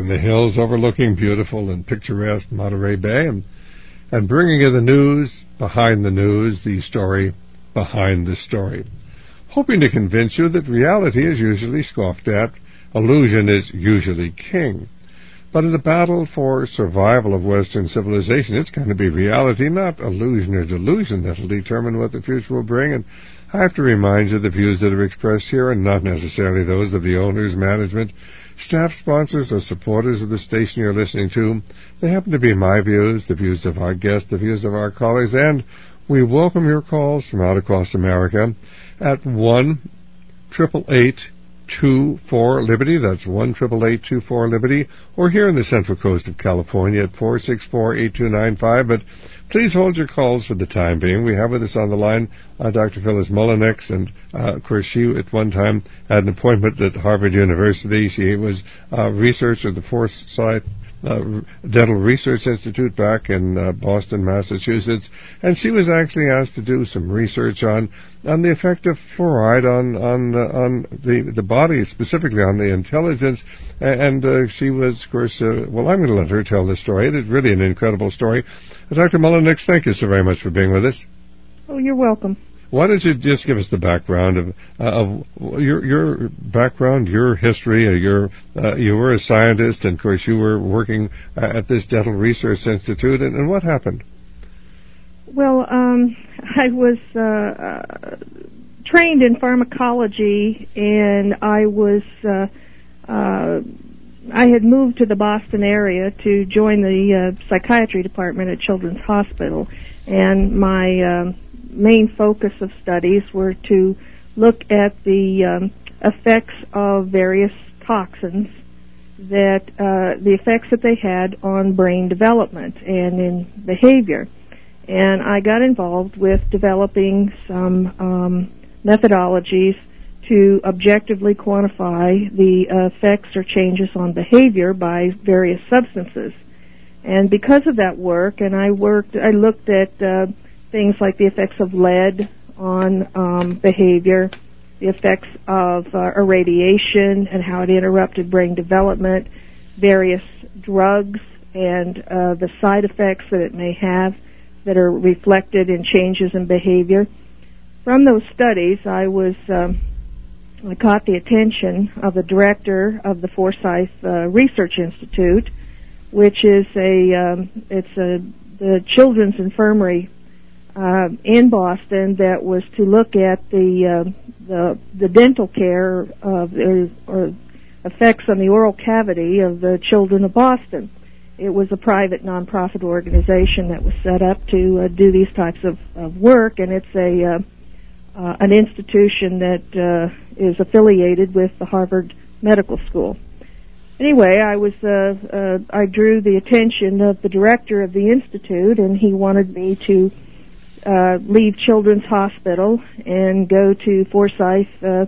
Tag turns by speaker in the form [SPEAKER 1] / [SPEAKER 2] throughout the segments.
[SPEAKER 1] the hills overlooking beautiful and picturesque Monterey Bay, and bringing you the news, the story behind the story. Hoping to convince you that reality is usually scoffed at, illusion is usually king. But in the battle for survival of Western civilization, it's going to be reality, not illusion or delusion, that will determine what the future will bring. And I have to remind you, the views that are expressed here are not necessarily those of the owners, management, staff, sponsors, or supporters of the station you're listening to. They happen to be my views, the views of our guests, the views of our colleagues, and we welcome your calls from out across America at 1-888-24-LIBERTY. That's 1-888-24-LIBERTY. Or here in the Central Coast of California at 464-8295. But please hold your calls for the time being. We have with us on the line Dr. Phyllis Mullinex, and of course she at one time had an appointment at Harvard University. She was researcher at the Forsyth Dental Research Institute back in Boston, Massachusetts, and she was actually asked to do some research on the effect of fluoride on the body, specifically on the intelligence, and she was, of course, well, I'm going to let her tell the story. It is really an incredible story. Dr. Mullinex, thank you so very much for being with us.
[SPEAKER 2] Oh, you're welcome.
[SPEAKER 1] Why don't you just give us the background of your background, your history? You were a scientist, and of course you were working at this Dental Research Institute, and what happened?
[SPEAKER 2] Well, I was trained in pharmacology, and I had moved to the Boston area to join the psychiatry department at Children's Hospital, and my main focus of studies were to look at the effects of various toxins, the effects that they had on brain development and in behavior. And I got involved with developing some methodologies to objectively quantify the effects or changes on behavior by various substances. And because of that work, and I looked at things like the effects of lead on behavior, the effects of irradiation and how it interrupted brain development, various drugs and the side effects that it may have that are reflected in changes in behavior. From those studies, I caught the attention of the director of the Forsyth Research Institute, which is the children's infirmary in Boston that was to look at the dental care or effects on the oral cavity of the children of Boston. It was a private nonprofit organization that was set up to do these types of work, and it's an institution that is affiliated with the Harvard Medical School. Anyway, I drew the attention of the director of the institute, and he wanted me to leave Children's Hospital and go to Forsyth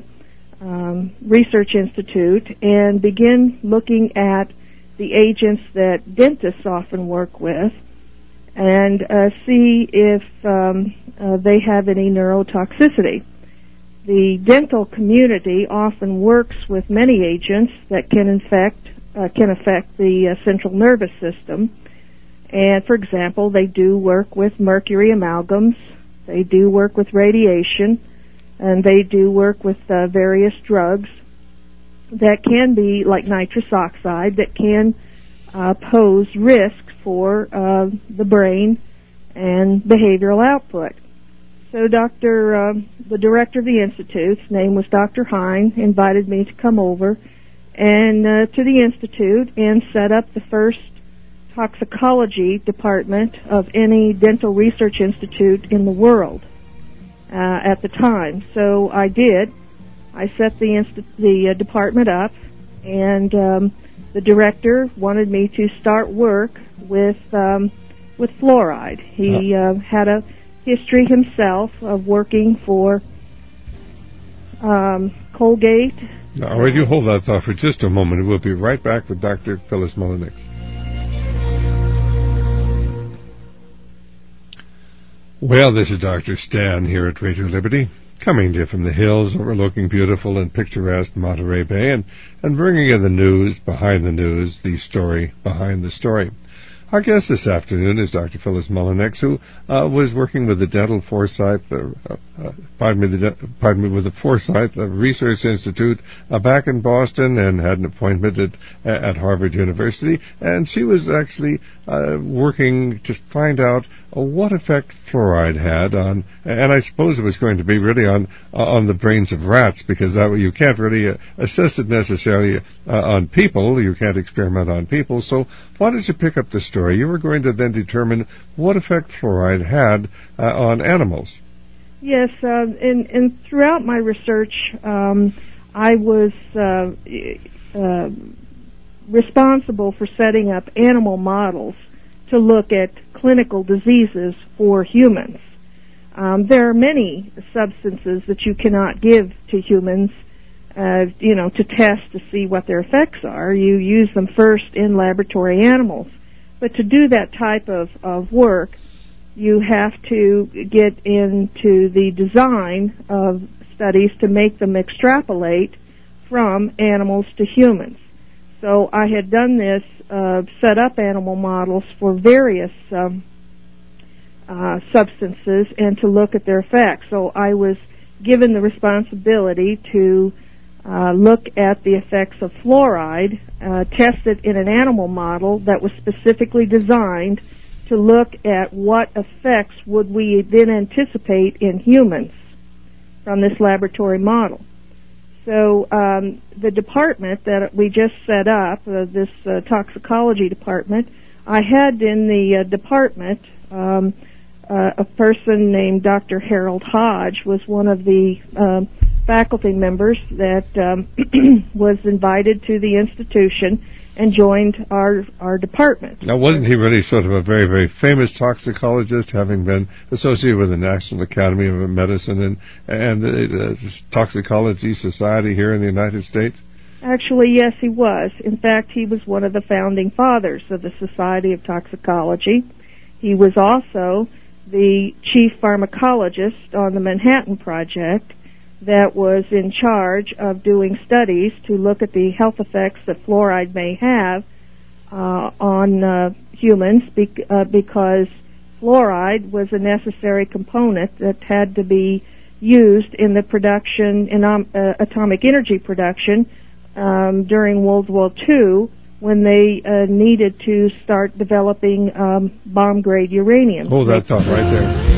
[SPEAKER 2] Research Institute and begin looking at the agents that dentists often work with and see if they have any neurotoxicity. The dental community often works with many agents that can affect the central nervous system. And, for example, they do work with mercury amalgams, they do work with radiation, and they do work with various drugs that can be, like nitrous oxide, that can pose risk for the brain and behavioral output. So the director of the institute, his name was Dr. Hine, invited me to come over and to the institute and set up the first toxicology department of any dental research institute in the world at the time. So I did. I set the department up, and the director wanted me to start work with fluoride. He had a history himself of working for Colgate.
[SPEAKER 1] Now, would you hold that thought for just a moment? We'll be right back with Dr. Phyllis Mullinex. Well, this is Dr. Stan here at Radio Liberty. coming to you from the hills overlooking beautiful and picturesque Monterey Bay and bringing you the news behind the news, the story behind the story. Our guest this afternoon is Dr. Phyllis Mullinex, who was working with the with the Forsyth Research Institute back in Boston and had an appointment at Harvard University. And she was actually working to find out what effect fluoride had on, and I suppose it was going to be really on the brains of rats, because that way you can't really assess it necessarily on people. You can't experiment on people. So why don't you pick up the story? You were going to then determine what effect fluoride had on animals.
[SPEAKER 2] Yes, and throughout my research, I was responsible for setting up animal models to look at clinical diseases for humans. There are many substances that you cannot give to humans, to test to see what their effects are. You use them first in laboratory animals. But to do that type of work, you have to get into the design of studies to make them extrapolate from animals to humans. So I had done this, set up animal models for various substances and to look at their effects. So I was given the responsibility to look at the effects of fluoride, test it in an animal model that was specifically designed to look at what effects would we then anticipate in humans from this laboratory model. So the department that we just set up, this toxicology department, I had in the department a person named Dr. Harold Hodge was one of the faculty members that was invited to the institution and joined our department.
[SPEAKER 1] Now, wasn't he really sort of a very, very famous toxicologist, having been associated with the National Academy of Medicine and the Toxicology Society here in the United States?
[SPEAKER 2] Actually, yes, he was. In fact, he was one of the founding fathers of the Society of Toxicology. He was also the chief pharmacologist on the Manhattan Project that was in charge of doing studies to look at the health effects that fluoride may have on humans because fluoride was a necessary component that had to be used in the production, in atomic energy production during World War II when they needed to start developing bomb-grade uranium.
[SPEAKER 1] Oh, that's off right there.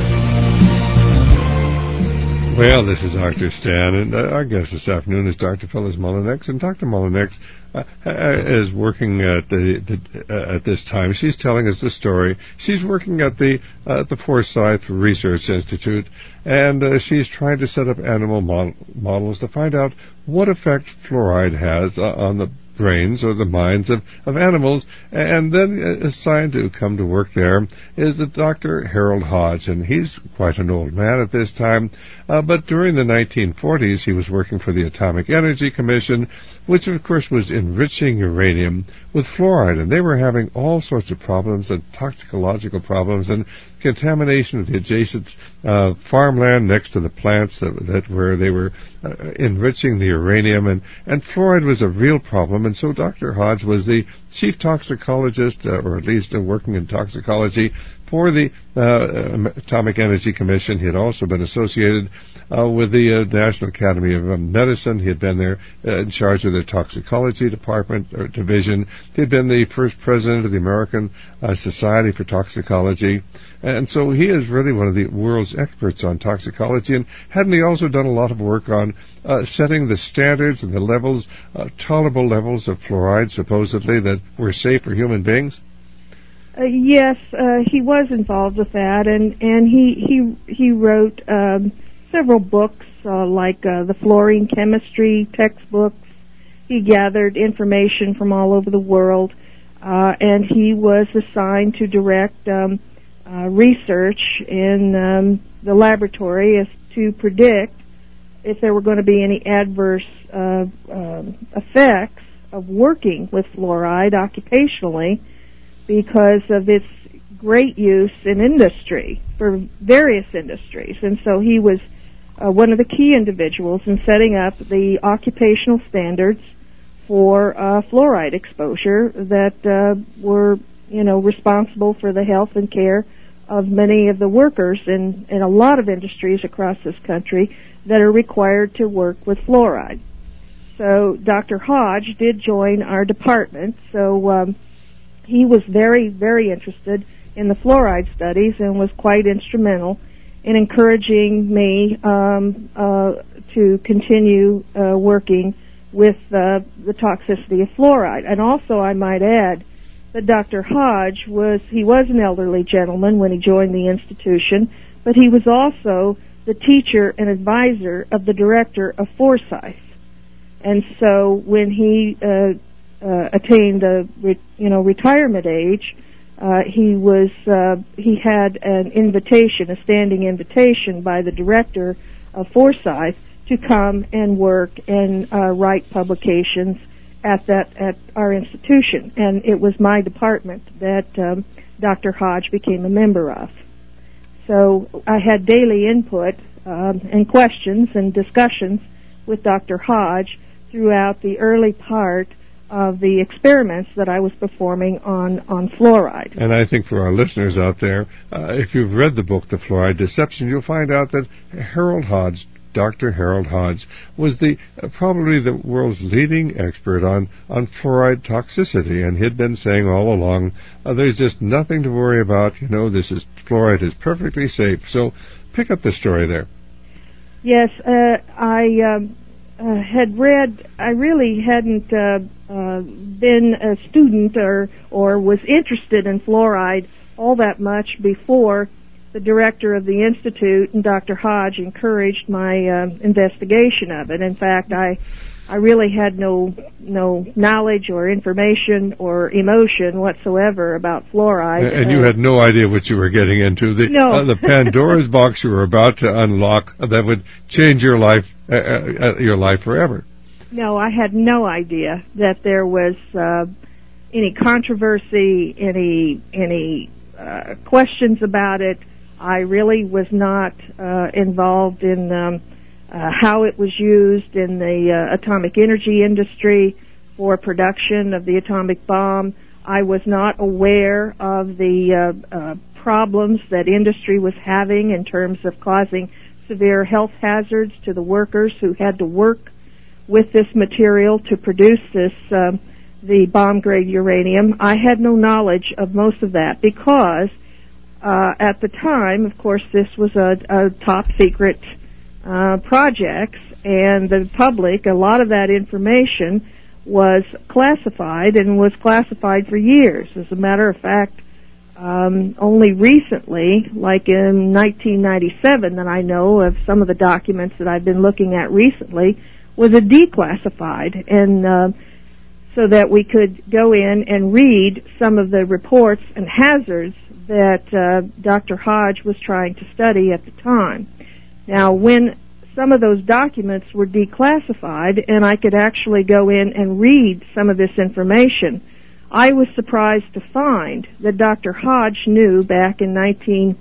[SPEAKER 1] Well, this is Dr. Stan, and our guest this afternoon is Dr. Phyllis Mullinex, and Dr. Mullinex is working at this time. She's telling us the story. She's working at the Forsyth Research Institute, and she's trying to set up animal models to find out what effect fluoride has on the brains or the minds of animals. And then assigned to come to work there is the Dr. Harold Hodge, and he's quite an old man at this time, but during the 1940s he was working for the Atomic Energy Commission, which of course was enriching uranium with fluoride, and they were having all sorts of problems and toxicological problems and contamination of the adjacent farmland next to the plants that where they were enriching the uranium, and fluoride was a real problem. And so Dr. Hodge was the chief toxicologist, or at least working in toxicology, for the Atomic Energy Commission. He had also been associated with the National Academy of Medicine. He had been there in charge of the toxicology department or division. He had been the first president of the American Society for Toxicology. And so he is really one of the world's experts on toxicology. And hadn't he also done a lot of work on setting the standards and the levels, tolerable levels of fluoride, supposedly, that were safe for human beings?
[SPEAKER 2] Yes, he was involved with that, and he wrote several books like the fluorine chemistry textbooks. He gathered information from all over the world, and he was assigned to direct research in the laboratory as to predict if there were going to be any adverse effects of working with fluoride occupationally, because of its great use in industry, for various industries. And so he was one of the key individuals in setting up the occupational standards for fluoride exposure that were, responsible for the health and care of many of the workers in a lot of industries across this country that are required to work with fluoride. So Dr. Hodge did join our department, so he was very, very interested in the fluoride studies and was quite instrumental in encouraging me to continue working with the toxicity of fluoride. And also, I might add that Dr. Hodge was an elderly gentleman when he joined the institution, but he was also the teacher and advisor of the director of Forsyth. And so when he attained retirement age, he had an invitation, a standing invitation by the director of Forsyth to come and work and write publications at our institution, and it was my department that Dr. Hodge became a member of. So I had daily input and questions and discussions with Dr. Hodge throughout the early part of the experiments that I was performing on fluoride.
[SPEAKER 1] And I think for our listeners out there, if you've read the book, The Fluoride Deception, you'll find out that Dr. Harold Hodge was probably the world's leading expert on fluoride toxicity, and he'd been saying all along, there's just nothing to worry about. Fluoride is perfectly safe. So pick up the story there.
[SPEAKER 2] Yes, I had read. I really hadn't been a student or was interested in fluoride all that much before the director of the Institute and Dr. Hodge encouraged my investigation of it. In fact, I really had no knowledge or information or emotion whatsoever about fluoride.
[SPEAKER 1] And you had no idea what you were getting into. The Pandora's box you were about to unlock that would change your life forever.
[SPEAKER 2] No, I had no idea that there was any controversy, any questions about it. I really was not involved in how it was used in the atomic energy industry for production of the atomic bomb. I was not aware of the problems that industry was having in terms of causing severe health hazards to the workers who had to work with this material to produce the bomb-grade uranium. I had no knowledge of most of that because at the time, of course, this was a top-secret project, and the public, a lot of that information was classified and was classified for years. As a matter of fact, only recently, like in 1997, that I know of some of the documents that I've been looking at recently, was a declassified, and so that we could go in and read some of the reports and hazards that Dr. Hodge was trying to study at the time. Now, when some of those documents were declassified and I could actually go in and read some of this information, I was surprised to find that Dr. Hodge knew back in in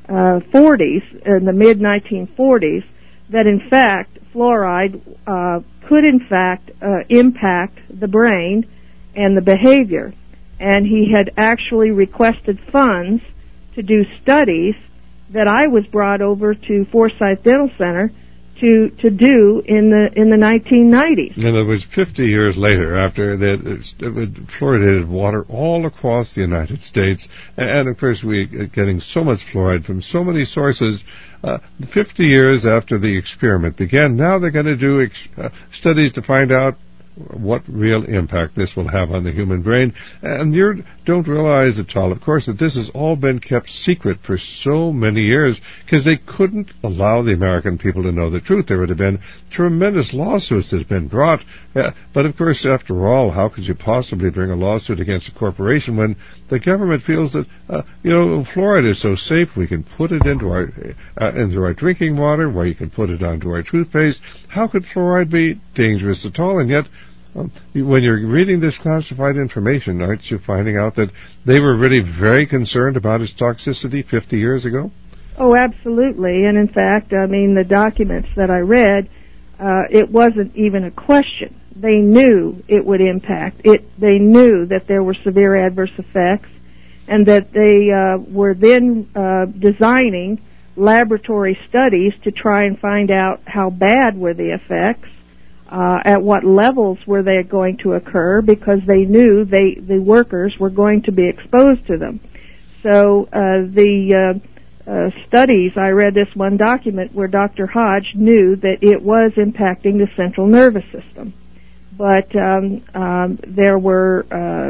[SPEAKER 2] the mid-1940s, that in fact fluoride could in fact impact the brain and the behavior. And he had actually requested funds to do studies that I was brought over to Forsyth Dental Center to do in the 1990s.
[SPEAKER 1] And it was 50 years later, after that, fluoridated water all across the United States, and of course we are getting so much fluoride from so many sources. 50 years after the experiment began, now they're going to do studies to find out what real impact this will have on the human brain. And you don't realize at all, of course, that this has all been kept secret for so many years because they couldn't allow the American people to know the truth. There would have been tremendous lawsuits that have been brought. But, of course, after all, how could you possibly bring a lawsuit against a corporation when the government feels that, fluoride is so safe, we can put it into our drinking water, where you can put it onto our toothpaste. How could fluoride be dangerous at all? And yet, when you're reading this classified information, aren't you finding out that they were really very concerned about its toxicity 50 years ago?
[SPEAKER 2] Oh, absolutely. And in fact, I mean, the documents that I read, it wasn't even a question. They knew it would impact it. They knew that there were severe adverse effects, and that they were then designing laboratory studies to try and find out how bad were the effects, at what levels were they going to occur, because they knew the workers were going to be exposed to them. So the studies, I read this one document where Dr. Hodge knew that it was impacting the central nervous system. But there were,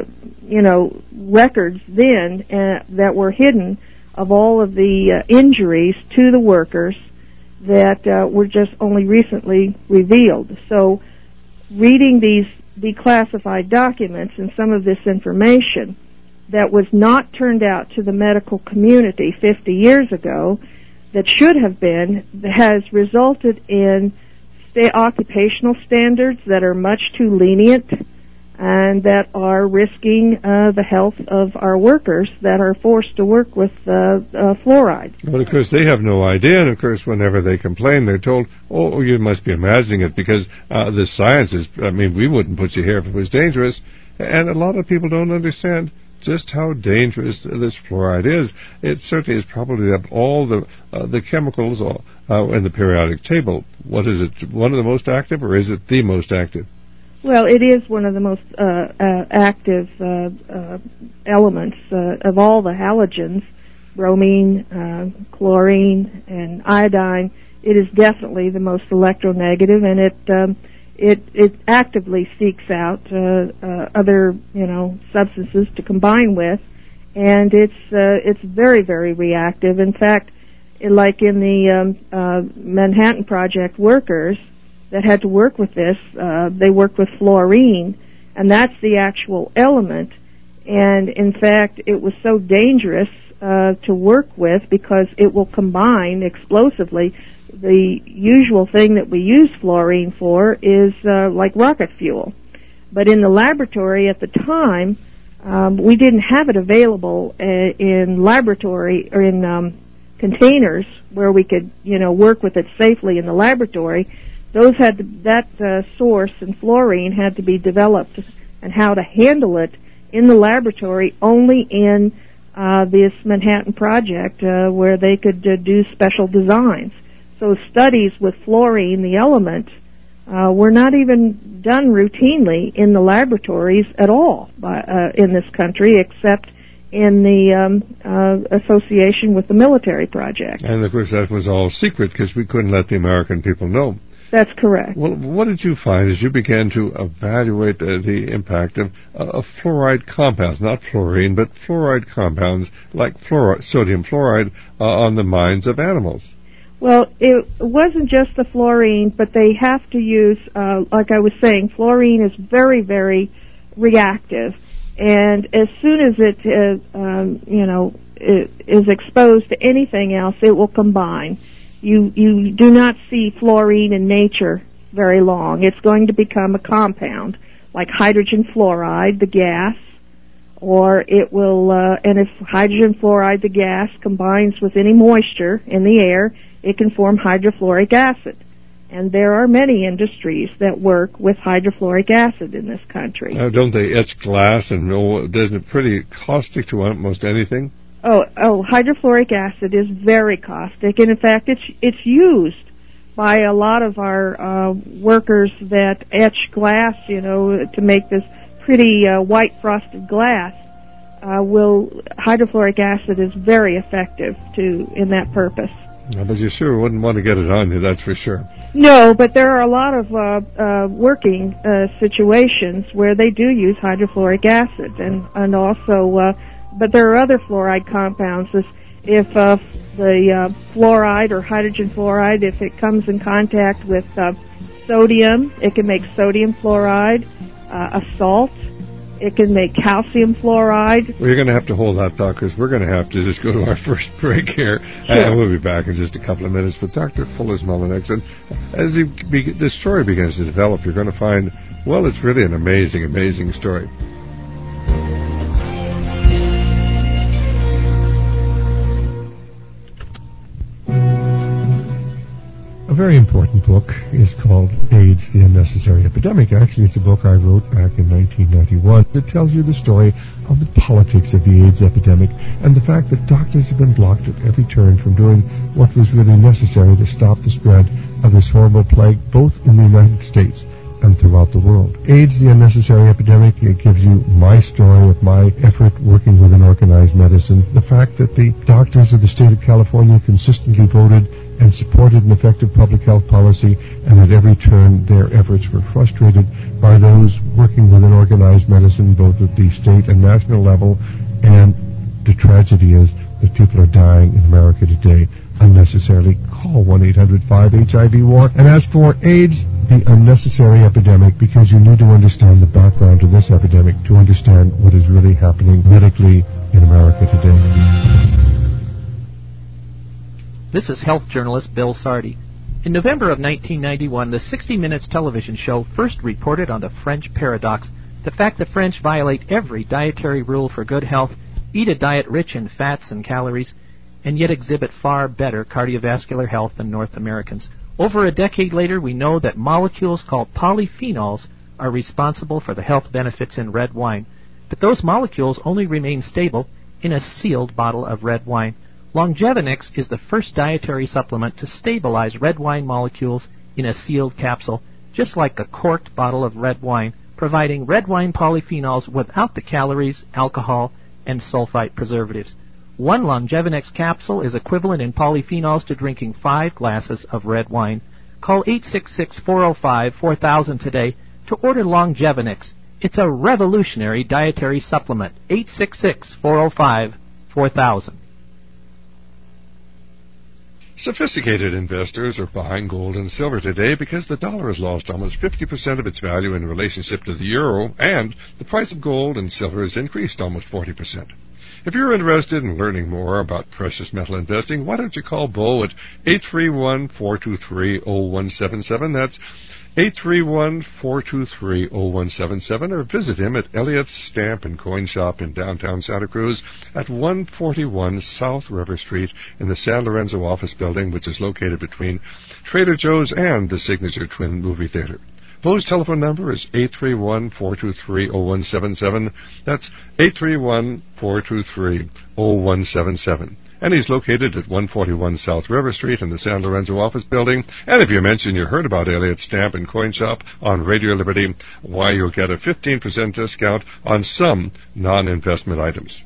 [SPEAKER 2] records then that were hidden of all of the injuries to the workers that were just only recently revealed. So reading these declassified documents and some of this information that was not turned out to the medical community 50 years ago, that should have been, has resulted in occupational standards that are much too lenient and that are risking the health of our workers that are forced to work with fluoride.
[SPEAKER 1] Well, of course, they have no idea, and of course, whenever they complain, they're told, oh, you must be imagining it because the science is, we wouldn't put you here if it was dangerous. And a lot of people don't understand just how dangerous this fluoride is. It certainly is probably of all the chemicals in the periodic table. What is it, one of the most active, or is it the most active?
[SPEAKER 2] Well, it is one of the most active elements of all the halogens, bromine, chlorine, and iodine. It is definitely the most electronegative, and it actively seeks out other substances to combine with, and it's very, very reactive. In fact, like in the Manhattan Project workers that had to work with this, they worked with fluorine, and that's the actual element. And in fact, it was so dangerous to work with because it will combine explosively. The usual thing that we use fluorine for is like rocket fuel. But in the laboratory at the time, we didn't have it available in laboratory or in containers where we could, work with it safely in the laboratory. Those that source in fluorine had to be developed, and how to handle it in the laboratory only in this Manhattan Project where they could do special designs. So studies with fluorine, the element, were not even done routinely in the laboratories at all in this country, except in the association with the military project.
[SPEAKER 1] And of course that was all secret because we couldn't let the American people know.
[SPEAKER 2] That's correct.
[SPEAKER 1] Well, what did you find as you began to evaluate the impact of fluoride compounds, not fluorine, but fluoride compounds like sodium fluoride on the minds of animals?
[SPEAKER 2] Well, it wasn't just the fluorine, but they have to use, like I was saying, fluorine is very, very reactive. And as soon as it, it is exposed to anything else, it will combine. You do not see fluorine in nature very long. It's going to become a compound, like hydrogen fluoride, the gas, or it will, and if hydrogen fluoride, the gas, combines with any moisture in the air, it can form hydrofluoric acid. And there are many industries that work with hydrofluoric acid in this country.
[SPEAKER 1] Don't they etch glass, and isn't it pretty caustic to almost anything?
[SPEAKER 2] Oh, hydrofluoric acid is very caustic, and in fact, it's used by a lot of our workers that etch glass, to make this pretty white frosted glass. Hydrofluoric acid is very effective in that purpose.
[SPEAKER 1] But you sure wouldn't want to get it on you, that's for sure.
[SPEAKER 2] No, but there are a lot of working situations where they do use hydrofluoric acid, and also, but there are other fluoride compounds. If the fluoride or hydrogen fluoride, if it comes in contact with sodium, it can make sodium fluoride, a salt. It can make calcium fluoride.
[SPEAKER 1] Well, you're going to have to hold that thought because we're going to have to just go to our first break here. Sure. And we'll be back in just a couple of minutes with Dr. Phyllis Mullinex. And as this story begins to develop, you're going to find, well, it's really an amazing, amazing story. A very important book is called AIDS, the Unnecessary Epidemic. Actually, it's a book I wrote back in 1991 that tells you the story of the politics of the AIDS epidemic and the fact that doctors have been blocked at every turn from doing what was really necessary to stop the spread of this horrible plague, both in the United States and throughout the world. AIDS, the Unnecessary Epidemic, it gives you my story of my effort working within organized medicine. The fact that the doctors of the state of California consistently voted and supported an effective public health policy, and at every turn their efforts were frustrated by those working within organized medicine, both at the state and national level. And the tragedy is that people are dying in America today unnecessarily. Call 1-800-5-HIV-WAR. And as for AIDS, the unnecessary epidemic, because you need to understand the background to this epidemic to understand what is really happening medically in America today.
[SPEAKER 3] This is health journalist Bill Sardi. In November of 1991, the 60 Minutes television show first reported on the French paradox, the fact the French violate every dietary rule for good health, eat a diet rich in fats and calories, and yet exhibit far better cardiovascular health than North Americans. Over a decade later, we know that molecules called polyphenols are responsible for the health benefits in red wine. But those molecules only remain stable in a sealed bottle of red wine. Longevinix is the first dietary supplement to stabilize red wine molecules in a sealed capsule, just like a corked bottle of red wine, providing red wine polyphenols without the calories, alcohol, and sulfite preservatives. One Longevinix capsule is equivalent in polyphenols to drinking 5 glasses of red wine. Call 866-405-4000 today to order Longevinix. It's a revolutionary dietary supplement. 866-405-4000.
[SPEAKER 1] Sophisticated investors are buying gold and silver today because the dollar has lost almost 50% of its value in relationship to the euro, and the price of gold and silver has increased almost 40%. If you're interested in learning more about precious metal investing, why don't you call Bo at 831-423-0177. That's 831-423-0177, or visit him at Elliott's Stamp and Coin Shop in downtown Santa Cruz at 141 South River Street in the San Lorenzo office building, which is located between Trader Joe's and the Signature Twin Movie Theater. Bo's telephone number is 831-423-0177. That's 831-423-0177. And he's located at 141 South River Street in the San Lorenzo office building. And if you mention you heard about Elliott's Stamp and Coin Shop on Radio Liberty, why, you'll get a 15% discount on some non-investment items.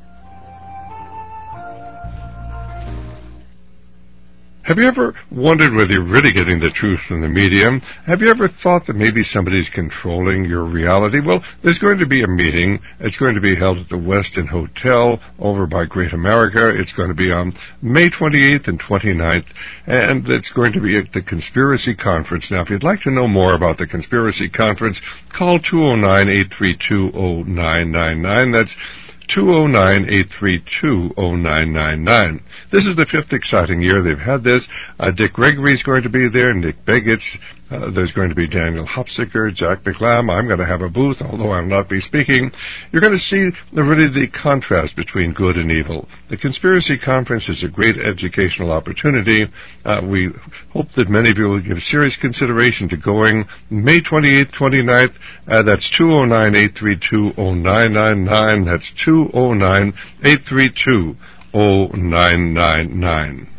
[SPEAKER 1] Have you ever wondered whether you're really getting the truth from the media? Have you ever thought that maybe somebody's controlling your reality? Well, there's going to be a meeting. It's going to be held at the Westin Hotel over by Great America. It's going to be on May 28th and 29th, and it's going to be at the Conspiracy Conference. Now, if you'd like to know more about the Conspiracy Conference, call 209-832-0999. That's 209-832-0999. This is the 5th exciting year they've had this. Dick Gregory's going to be there, Nick Begich. There's going to be Daniel Hopsicker, Jack McLam. I'm going to have a booth, although I'll not be speaking. You're going to see really the contrast between good and evil. The Conspiracy Conference is a great educational opportunity. We hope that many of you will give serious consideration to going May 28th, 29th. That's 209-832-0999. That's 209-832-0999.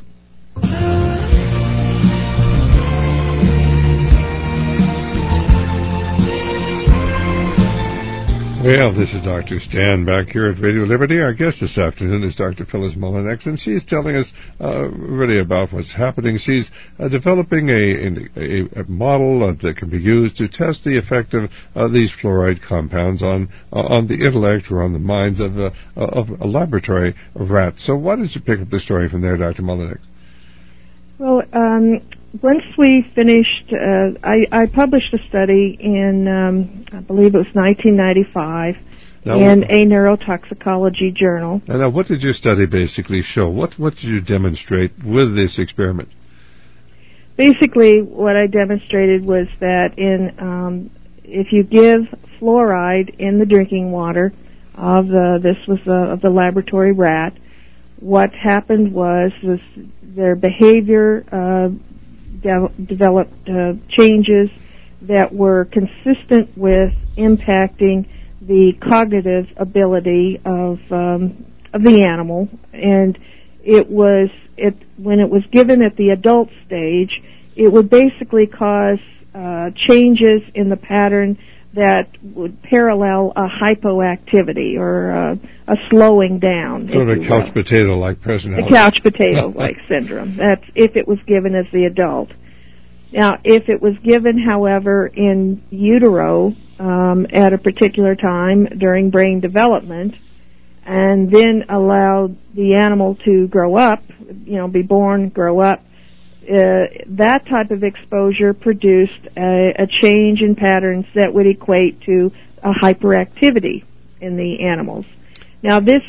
[SPEAKER 1] Well, this is Dr. Stan back here at Radio Liberty. Our guest this afternoon is Dr. Phyllis Molinex, and she's telling us really about what's happening. She's developing a model that can be used to test the effect of these fluoride compounds on the intellect or on the minds of a laboratory rat. So why don't you pick up the story from there, Dr. Molinex?
[SPEAKER 2] Well, once we finished, I published a study in, I believe it was 1995, in a neurotoxicology journal.
[SPEAKER 1] And now, what did your study basically show? What did you demonstrate with this experiment?
[SPEAKER 2] Basically, what I demonstrated was that if you give fluoride in the drinking water of the laboratory rat, what happened was their behavior developed changes that were consistent with impacting the cognitive ability of the animal, and when it was given at the adult stage, it would basically cause changes in the pattern that would parallel a hypoactivity or a slowing down.
[SPEAKER 1] Sort of couch potato-like personality.
[SPEAKER 2] The couch potato-like syndrome. That's if it was given as the adult. Now, if it was given, however, in utero at a particular time during brain development, and then allowed the animal to grow up, be born, grow up, that type of exposure produced a change in patterns that would equate to a hyperactivity in the animals. Now, this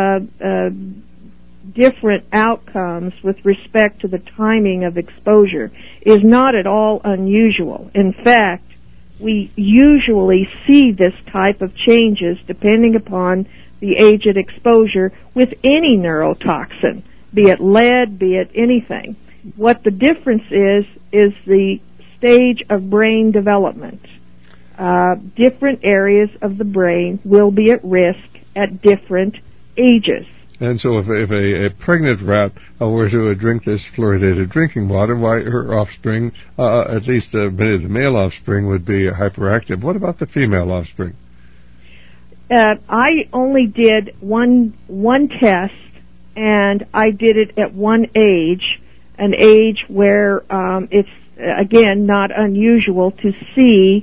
[SPEAKER 2] different outcomes with respect to the timing of exposure is not at all unusual. In fact, we usually see this type of changes depending upon the age at exposure with any neurotoxin, be it lead, be it anything. What the difference is the stage of brain development. Different areas of the brain will be at risk at different ages.
[SPEAKER 1] And so if a pregnant rat were to drink this fluoridated drinking water, why her offspring, at least many of the male offspring, would be hyperactive. What about the female offspring?
[SPEAKER 2] I only did one test, and I did it at one age, an age where it's, again, not unusual to see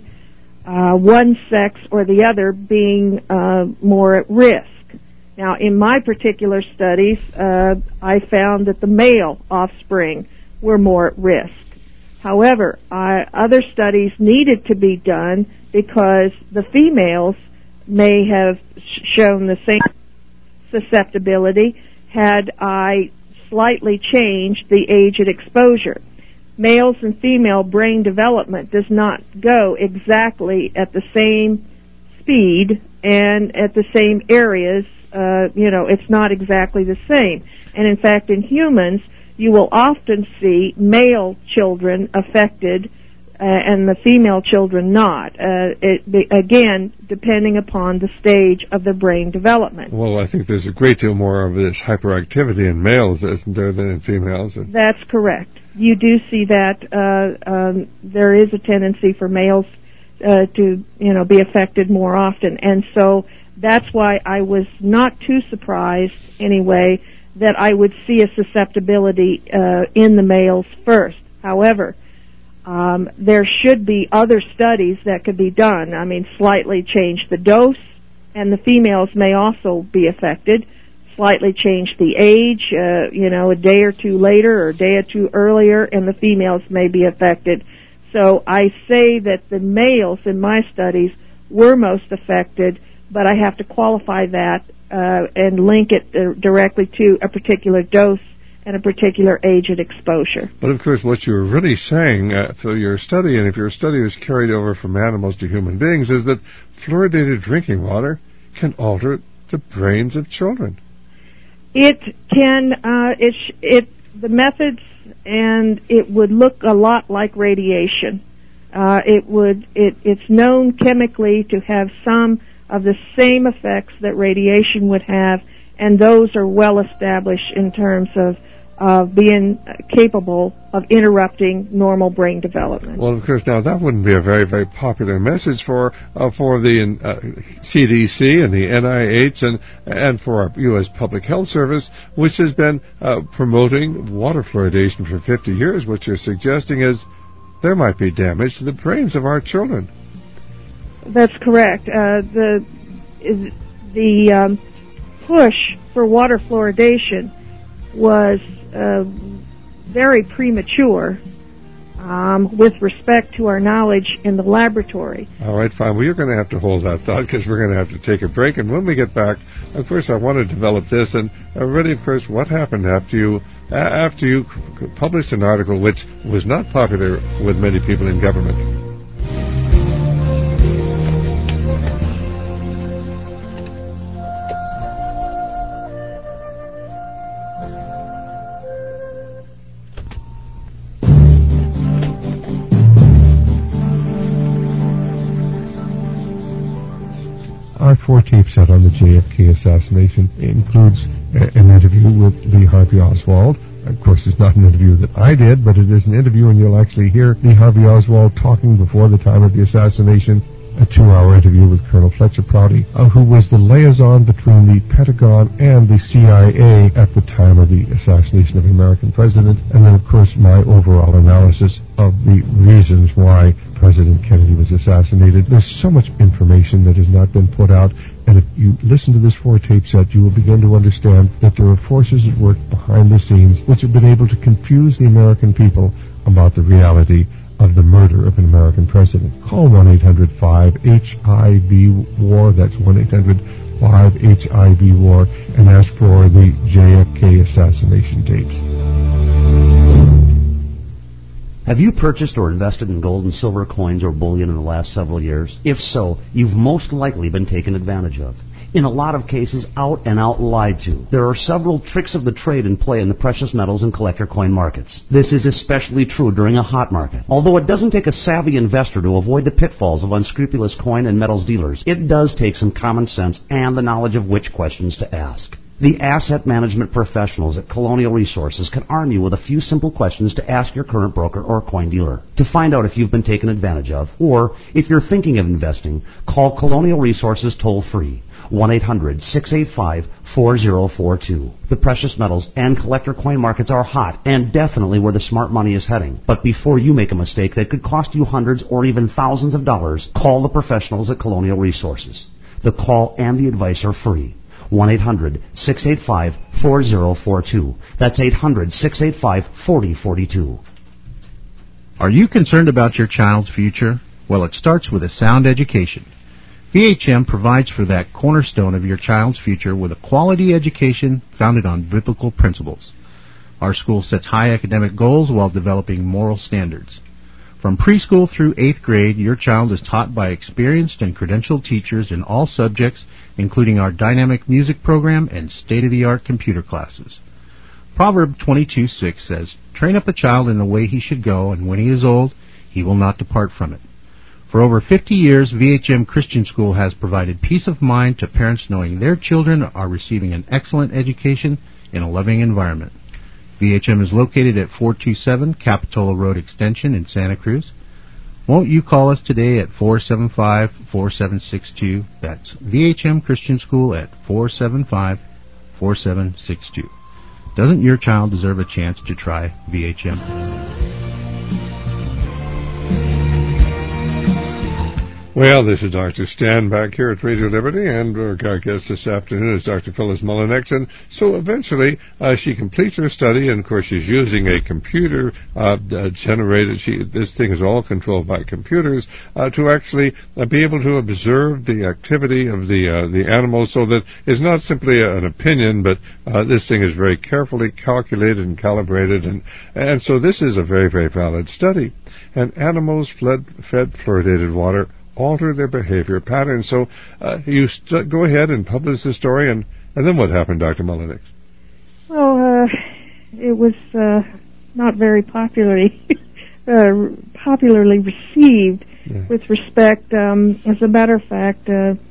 [SPEAKER 2] one sex or the other being more at risk. Now, in my particular studies, I found that the male offspring were more at risk. However, other studies needed to be done because the females may have shown the same susceptibility had I slightly changed the age at exposure. Males and female brain development does not go exactly at the same speed and at the same areas. It's not exactly the same. And in fact, in humans, you will often see male children affected and the female children not. Again, depending upon the stage of the brain development.
[SPEAKER 1] Well, I think there's a great deal more of this hyperactivity in males, isn't there, than in females?
[SPEAKER 2] That's correct. You do see that there is a tendency for males to be affected more often, and so that's why I was not too surprised, anyway, that I would see a susceptibility in the males first. However, there should be other studies that could be done. I mean, slightly change the dose, and the females may also be affected. Slightly change the age, a day or two later or a day or two earlier, and the females may be affected. So I say that the males in my studies were most affected, but I have to qualify that and link it directly to a particular dose and a particular age at exposure.
[SPEAKER 1] But of course, what you're really saying through your study, and if your study was carried over from animals to human beings, is that fluoridated drinking water can alter the brains of children.
[SPEAKER 2] It can. The methods, and it would look a lot like radiation. It's known chemically to have some of the same effects that radiation would have, and those are well established in terms of being capable of interrupting normal brain development.
[SPEAKER 1] Well, of course, now that wouldn't be a very, very popular message for the CDC and the NIH and for our U.S. Public Health Service, which has been promoting water fluoridation for 50 years. What you're suggesting is there might be damage to the brains of our children.
[SPEAKER 2] That's correct. The push for water fluoridation was very premature with respect to our knowledge in the laboratory.
[SPEAKER 1] All right, fine. Well, you're going to have to hold that thought because we're going to have to take a break. And when we get back, of course, I want to develop this. And really, of course, what happened after you published an article which was not popular with many people in government. 4-tape set on the JFK assassination. It includes an interview with Lee Harvey Oswald. Of course, it's not an interview that I did, but it is an interview, and you'll actually hear Lee Harvey Oswald talking before the time of the assassination. A 2-hour interview with Colonel Fletcher Prouty, who was the liaison between the Pentagon and the CIA at the time of the assassination of the American president, and then, of course, my overall analysis of the reasons why President Kennedy was assassinated. There's so much information that has not been put out, and if you listen to this 4-tape set, you will begin to understand that there are forces at work behind the scenes which have been able to confuse the American people about the reality of the murder of an American president. Call 1-800-5-HIV-WAR, that's 1-800-5-HIV-WAR, and ask for the JFK assassination tapes.
[SPEAKER 4] Have you purchased or invested in gold and silver coins or bullion in the last several years? If so, you've most likely been taken advantage of. In a lot of cases, out and out lied to. There are several tricks of the trade in play in the precious metals and collector coin markets. This is especially true during a hot market. Although it doesn't take a savvy investor to avoid the pitfalls of unscrupulous coin and metals dealers, it does take some common sense and the knowledge of which questions to ask. The asset management professionals at Colonial Resources can arm you with a few simple questions to ask your current broker or coin dealer. To find out if you've been taken advantage of, or if you're thinking of investing, call Colonial Resources toll-free. 1-800-685-4042. The precious metals and collector coin markets are hot and definitely where the smart money is heading. But before you make a mistake that could cost you hundreds or even thousands of dollars, call the professionals at Colonial Resources. The call and the advice are free. 1-800-685-4042. That's 800-685-4042.
[SPEAKER 5] Are you concerned about your child's future? Well, it starts with a sound education. VHM provides for that cornerstone of your child's future with a quality education founded on biblical principles. Our school sets high academic goals while developing moral standards. From preschool through 8th grade, your child is taught by experienced and credentialed teachers in all subjects, including our dynamic music program and state-of-the-art computer classes. Proverb 22:6 says, "Train up a child in the way he should go, and when he is old, he will not depart from it." For over 50 years, VHM Christian School has provided peace of mind to parents knowing their children are receiving an excellent education in a loving environment. VHM is located at 427 Capitola Road Extension in Santa Cruz. Won't you call us today at 475-4762? That's VHM Christian School at 475-4762. Doesn't your child deserve a chance to try VHM?
[SPEAKER 1] Well, this is Dr. Stan back here at Radio Liberty, and our guest this afternoon is Dr. Phyllis Mullinex. And so eventually she completes her study, and of course she's using a computer generated. This thing is all controlled by computers to actually be able to observe the activity of the animals, so that it's not simply an opinion, but this thing is very carefully calculated and calibrated, and so this is a very, very valid study. And animals fed fluoridated water alter their behavior patterns. So you go ahead and publish the story, and then what happened, Dr. Mullinex?
[SPEAKER 2] Well, it was not very popularly received. Yeah. With respect, as a matter of fact,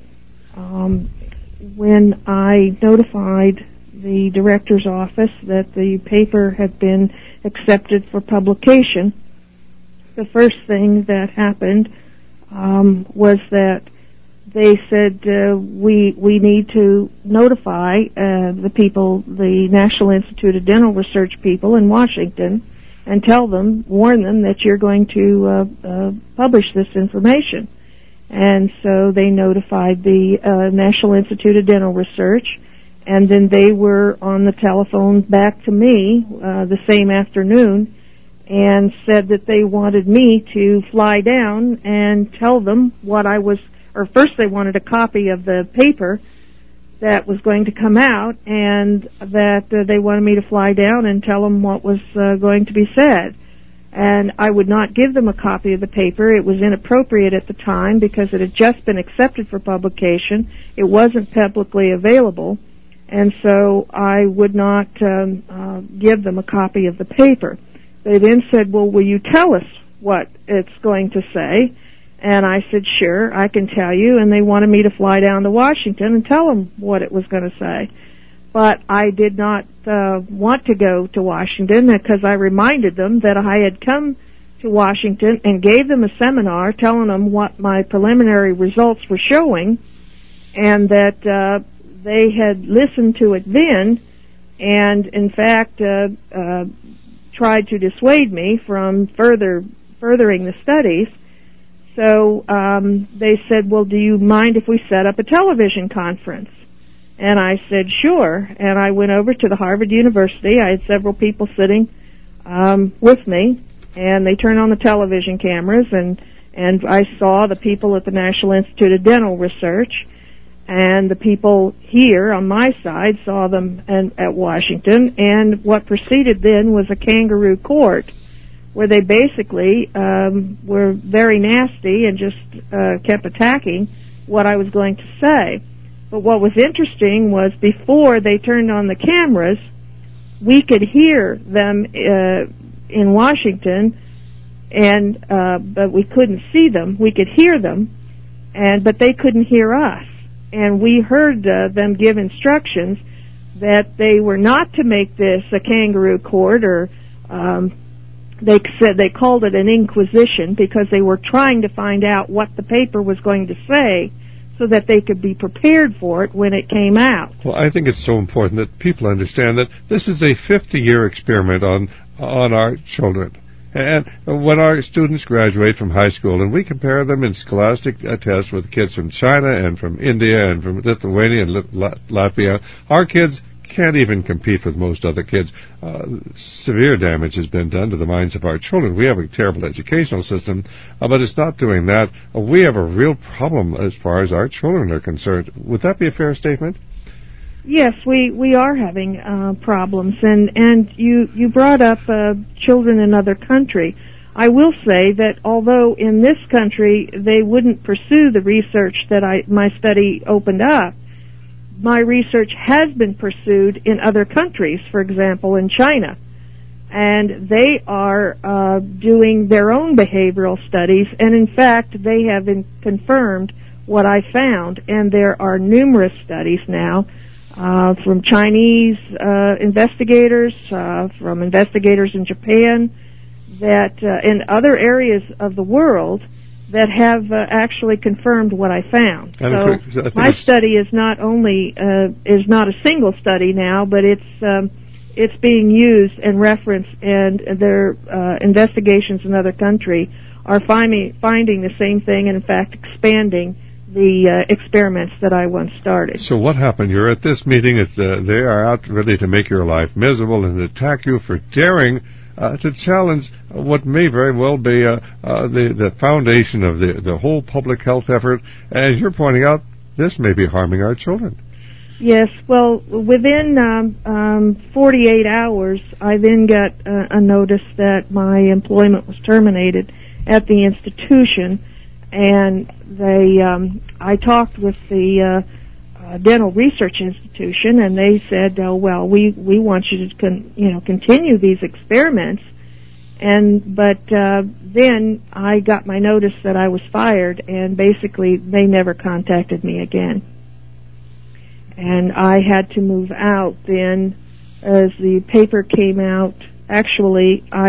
[SPEAKER 2] when I notified the director's office that the paper had been accepted for publication, the first thing that happened was that they said we need to notify the people, the National Institute of Dental Research people in Washington, and warn them that you're going to publish this information. And so they notified the National Institute of Dental Research, and then they were on the telephone back to me the same afternoon and said that they wanted me to fly down and tell them what I was, or first they wanted a copy of the paper that was going to come out, and that they wanted me to fly down and tell them what was going to be said. And I would not give them a copy of the paper. It was inappropriate at the time because it had just been accepted for publication. It wasn't publicly available, and so I would not give them a copy of the paper. They then said, well, will you tell us what it's going to say? And I said, sure, I can tell you. And they wanted me to fly down to Washington and tell them what it was going to say. But I did not want to go to Washington because I reminded them that I had come to Washington and gave them a seminar telling them what my preliminary results were showing, and that they had listened to it then, and in fact tried to dissuade me from furthering the studies. So they said, well, do you mind if we set up a television conference? And I said, sure. And I went over to the Harvard University. I had several people sitting with me, and they turned on the television cameras, and I saw the people at the National Institute of Dental Research, and the people here on my side saw them at Washington, and what proceeded then was a kangaroo court, where they basically were very nasty and just kept attacking what I was going to say. But what was interesting was before they turned on the cameras, we could hear them in Washington, and but we couldn't see them. We could hear them, but they couldn't hear us. And we heard them give instructions that they were not to make this a kangaroo court, or they said they called it an inquisition because they were trying to find out what the paper was going to say, so that they could be prepared for it when it came out.
[SPEAKER 1] Well, I think it's so important that people understand that this is a 50-year experiment on our children. And when our students graduate from high school and we compare them in scholastic tests with kids from China and from India and from Lithuania and Latvia, our kids can't even compete with most other kids. Severe damage has been done to the minds of our children. We have a terrible educational system, but it's not doing that. We have a real problem as far as our children are concerned. Would that be a fair statement?
[SPEAKER 2] Yes, we are having problems, and you brought up children in other country. I will say that although in this country they wouldn't pursue the research that my study opened up, my research has been pursued in other countries, for example, in China. And they are doing their own behavioral studies, and in fact, they have confirmed what I found. And there are numerous studies now from Chinese investigators, from investigators in Japan, that in other areas of the world that have actually confirmed what I found.
[SPEAKER 1] And
[SPEAKER 2] so my study is not only is not a single study now, but it's being used and referenced, and their investigations in other countries are finding the same thing, and in fact expanding the experiments that I once started.
[SPEAKER 1] So what happened? You're at this meeting. They are out really to make your life miserable and attack you for daring to challenge what may very well be the foundation of the whole public health effort. And you're pointing out this may be harming our children.
[SPEAKER 2] Yes, well, within 48 hours, I then got a notice that my employment was terminated at the institution, and I talked with the Dental Research Institution, and they said, "Oh well, we want you to continue these experiments." But then I got my notice that I was fired, and basically they never contacted me again. And I had to move out then as the paper came out. Actually, I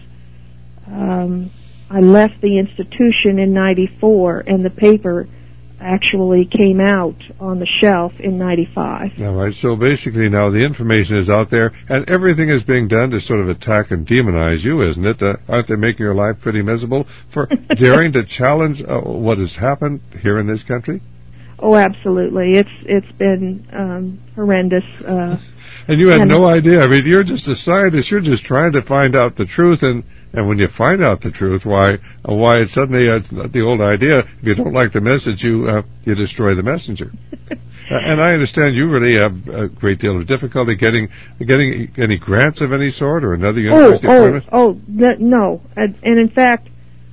[SPEAKER 2] left the institution in '94, and the paper actually came out on the shelf in '95.
[SPEAKER 1] All right, so basically now the information is out there, and everything is being done to sort of attack and demonize you, isn't it? Aren't they making your life pretty miserable for daring to challenge what has happened here in this country?
[SPEAKER 2] Oh, absolutely. It's been horrendous.
[SPEAKER 1] And you had no idea. I mean, you're just a scientist. You're just trying to find out the truth, and when you find out the truth, why it's suddenly the old idea, if you don't like the message, you destroy the messenger. And I understand you really have a great deal of difficulty getting any grants of any sort or another university appointment?
[SPEAKER 2] No. And in fact,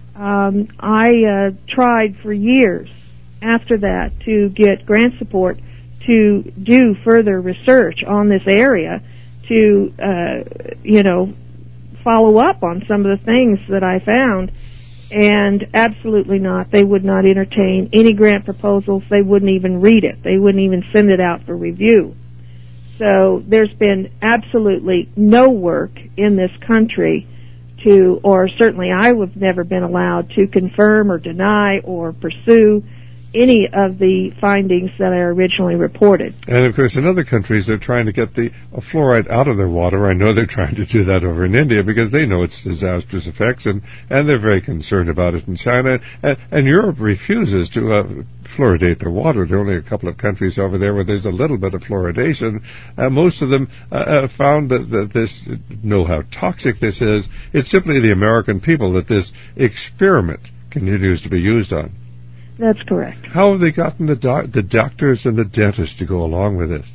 [SPEAKER 2] I tried for years after that to get grant support to do further research on this area, to follow up on some of the things that I found, And absolutely not. They would not entertain any grant proposals. They wouldn't even read it. They wouldn't even send it out for review. So there's been absolutely no work in this country to, or certainly I have never been allowed to confirm or deny or pursue any of the findings that I originally reported.
[SPEAKER 1] And of course, in other countries, they're trying to get the fluoride out of their water. I know they're trying to do that over in India because they know its disastrous effects, and they're very concerned about it in China. And Europe refuses to fluoridate their water. There are only a couple of countries over there where there's a little bit of fluoridation. Most of them found that this, know how toxic this is. It's simply the American people that this experiment continues to be used on.
[SPEAKER 2] That's correct.
[SPEAKER 1] How have they gotten the doctors and the dentists to go along with this?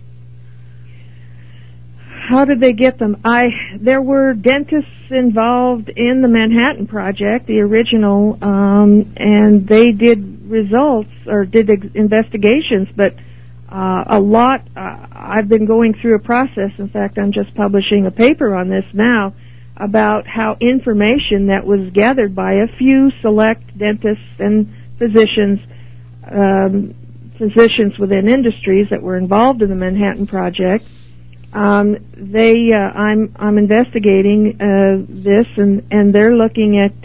[SPEAKER 2] How did they get them? There were dentists involved in the Manhattan Project, the original, and they did results or did investigations, but a lot, I've been going through a process. In fact, I'm just publishing a paper on this now about how information that was gathered by a few select dentists and physicians within industries that were involved in the Manhattan Project. I'm investigating this, and they're looking at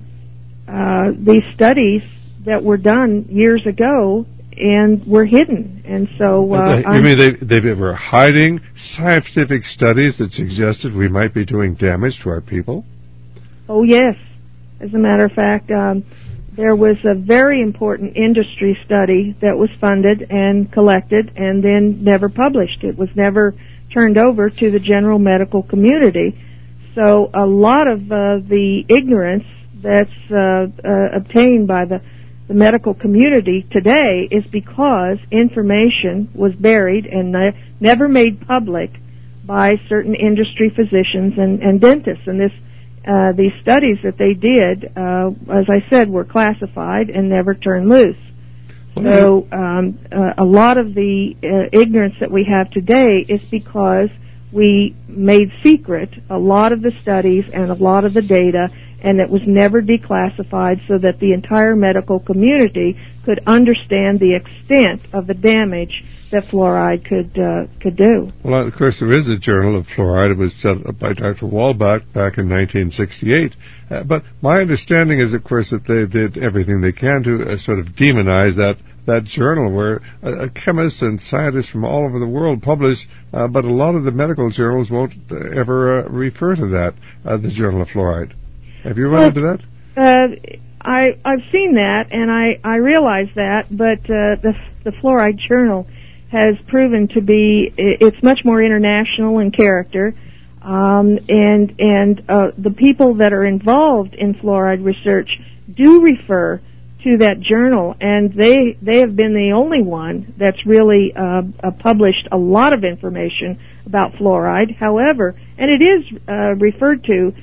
[SPEAKER 2] these studies that were done years ago and were hidden. And so
[SPEAKER 1] you mean they were hiding scientific studies that suggested we might be doing damage to our people?
[SPEAKER 2] Oh yes, as a matter of fact. There was a very important industry study that was funded and collected and then never published. It was never turned over to the general medical community. So a lot of the ignorance that's obtained by the medical community today is because information was buried and never made public by certain industry physicians and dentists. And these studies that they did, as I said, were classified and never turned loose. So a lot of the ignorance that we have today is because we made secret a lot of the studies and a lot of the data, and it was never declassified so that the entire medical community could understand the extent of the damage that fluoride could do.
[SPEAKER 1] Well, of course, there is a journal of fluoride. It was set up by Dr. Walbach back in 1968. But my understanding is, of course, that they did everything they can to sort of demonize that journal, where chemists and scientists from all over the world publish, but a lot of the medical journals won't ever refer to that, the Journal of Fluoride. Have you run into that?
[SPEAKER 2] I've seen that, and I realize that, but the Fluoride Journal has proven to be, it's much more international in character, and the people that are involved in fluoride research do refer to that journal, and they have been the only one that's really published a lot of information about fluoride. However, and it is referred to,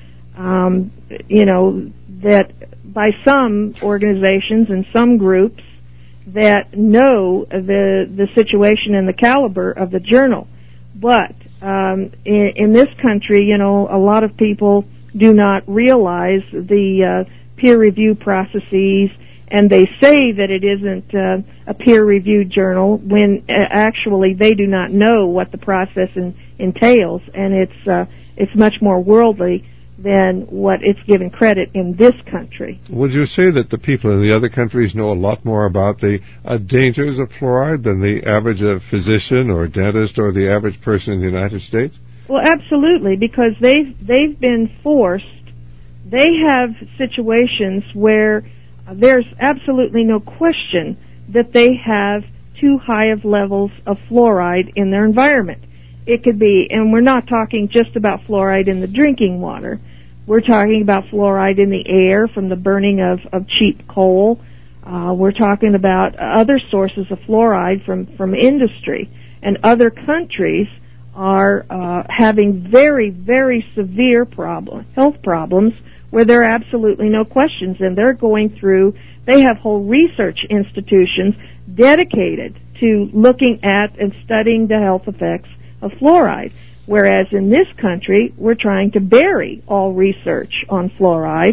[SPEAKER 2] that by some organizations and some groups that know the situation and the caliber of the journal. But in this country, a lot of people do not realize the peer review processes, and they say that it isn't a peer-reviewed journal when actually they do not know what the process entails, and it's much more worldly than what it's given credit in this country.
[SPEAKER 1] Would you say that the people in the other countries know a lot more about the dangers of fluoride than the average physician or dentist or the average person in the United States?
[SPEAKER 2] Well, absolutely, because they've been forced. They have situations where there's absolutely no question that they have too high of levels of fluoride in their environment. It could be, and we're not talking just about fluoride in the drinking water. We're talking about fluoride in the air from the burning of cheap coal. We're talking about other sources of fluoride from industry. And other countries are having very, very severe health problems where there are absolutely no questions. And they're going through, they have whole research institutions dedicated to looking at and studying the health effects of fluoride, whereas in this country we're trying to bury all research on fluoride,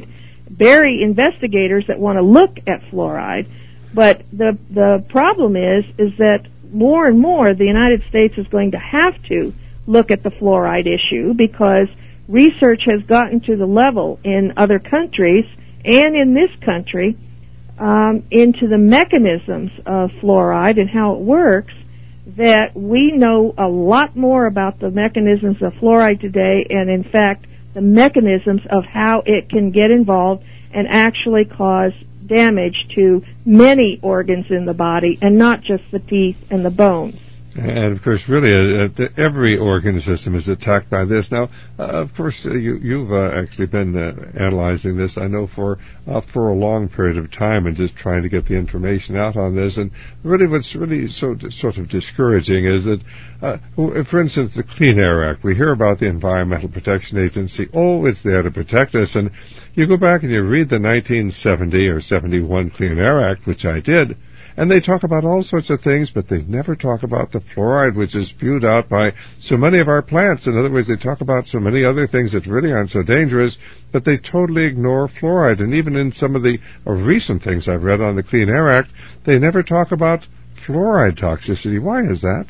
[SPEAKER 2] bury investigators that want to look at fluoride. But the problem is that more and more the United States is going to have to look at the fluoride issue, because research has gotten to the level in other countries and in this country into the mechanisms of fluoride and how it works, that we know a lot more about the mechanisms of fluoride today, and in fact the mechanisms of how it can get involved and actually cause damage to many organs in the body and not just the teeth and the bones.
[SPEAKER 1] And, of course, really, every organ system is attacked by this. Now, of course, you've actually been analyzing this, I know, for a long period of time and just trying to get the information out on this. And really what's really sort of discouraging is that, for instance, the Clean Air Act, we hear about the Environmental Protection Agency. Oh, it's there to protect us. And you go back and you read the 1970 or 71 Clean Air Act, which I did, and they talk about all sorts of things, but they never talk about the fluoride, which is spewed out by so many of our plants. In other words, they talk about so many other things that really aren't so dangerous, but they totally ignore fluoride. And even in some of the recent things I've read on the Clean Air Act, they never talk about fluoride toxicity. Why is that?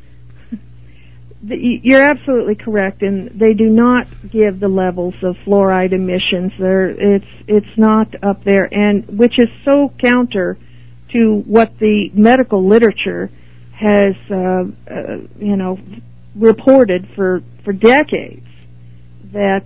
[SPEAKER 2] You're absolutely correct, and they do not give the levels of fluoride emissions. It's not up there, and which is so counter to what the medical literature has, reported for decades, that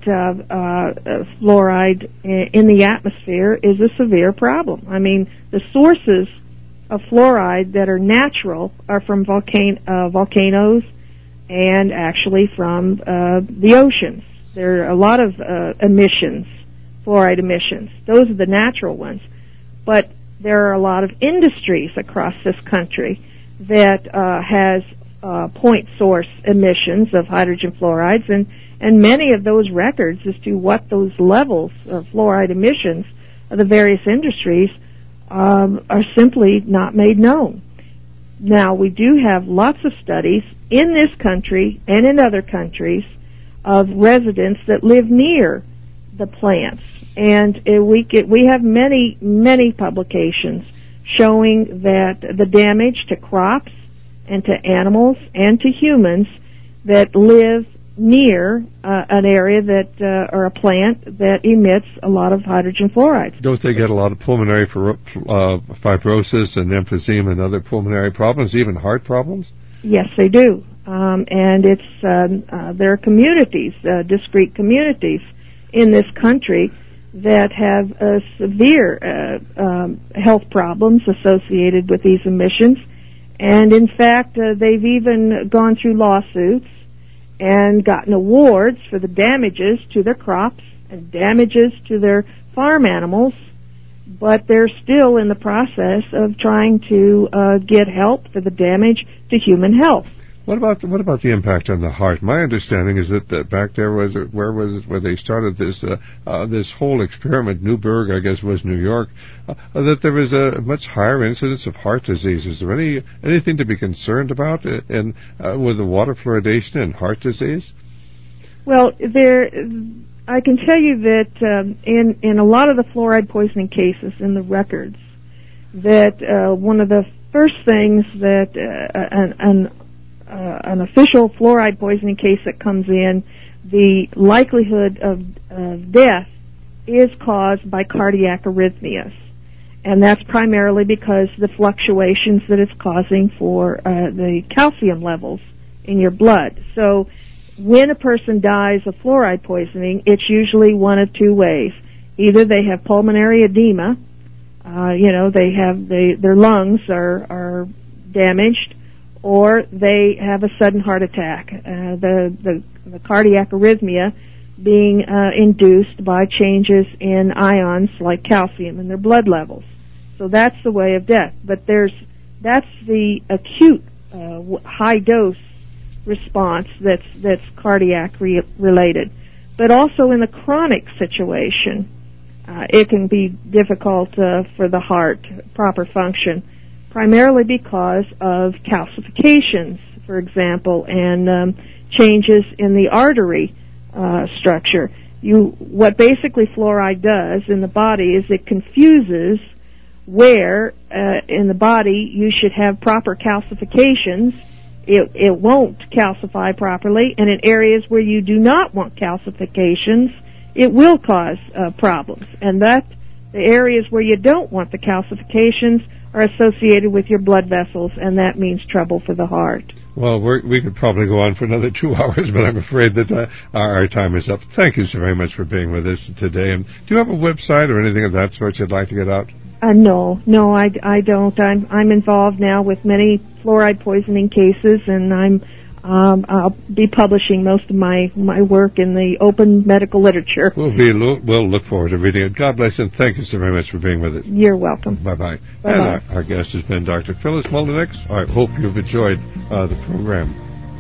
[SPEAKER 2] fluoride in the atmosphere is a severe problem. I mean, the sources of fluoride that are natural are from volcanoes and actually from the oceans. There are a lot of emissions, fluoride emissions. Those are the natural ones. But there are a lot of industries across this country that has point source emissions of hydrogen fluorides, and many of those records as to what those levels of fluoride emissions of the various industries are simply not made known. Now, we do have lots of studies in this country and in other countries of residents that live near the plants. And we have many publications showing that the damage to crops and to animals and to humans that live near an area that or a plant that emits a lot of hydrogen fluoride.
[SPEAKER 1] Don't they get a lot of pulmonary fibrosis and emphysema and other pulmonary problems, even heart problems?
[SPEAKER 2] Yes, they do. And there are communities, discrete communities in this country that have severe health problems associated with these emissions. And in fact, they've even gone through lawsuits and gotten awards for the damages to their crops and damages to their farm animals, but they're still in the process of trying to get help for the damage to human health.
[SPEAKER 1] What about the impact on the heart? My understanding is that back there where they started this whole experiment, Newburgh, I guess was New York, that there was a much higher incidence of heart disease. Is there anything to be concerned about with the water fluoridation and heart disease?
[SPEAKER 2] Well, I can tell you that in a lot of the fluoride poisoning cases in the records, that one of the first things that an official fluoride poisoning case that comes in, the likelihood of death is caused by cardiac arrhythmias. And that's primarily because the fluctuations that it's causing for the calcium levels in your blood. So when a person dies of fluoride poisoning, it's usually one of two ways. Either they have pulmonary edema, their lungs are damaged, or they have a sudden heart attack, the cardiac arrhythmia being induced by changes in ions like calcium in their blood levels. So that's the way of death. But that's the acute high dose response that's cardiac related. But also in the chronic situation, it can be difficult for the heart proper function, primarily because of calcifications, for example, and changes in the artery structure. what basically fluoride does in the body is it confuses where in the body you should have proper calcifications. It won't calcify properly, and in areas where you do not want calcifications, it will cause problems. And that the areas where you don't want the calcifications are associated with your blood vessels, and that means trouble for the heart.
[SPEAKER 1] Well, we could probably go on for another 2 hours, but I'm afraid that our time is up. Thank you so very much for being with us today. And do you have a website or anything of that sort you'd like to get out?
[SPEAKER 2] No, I don't. I'm involved now with many fluoride poisoning cases, and I'll be publishing most of my work in the open medical literature.
[SPEAKER 1] We'll look forward to reading it. God bless, and thank you so very much for being with us.
[SPEAKER 2] You're welcome.
[SPEAKER 1] Bye-bye.
[SPEAKER 2] Bye-bye.
[SPEAKER 1] And our guest has been Dr. Phyllis Mullinex. I hope you've enjoyed the program.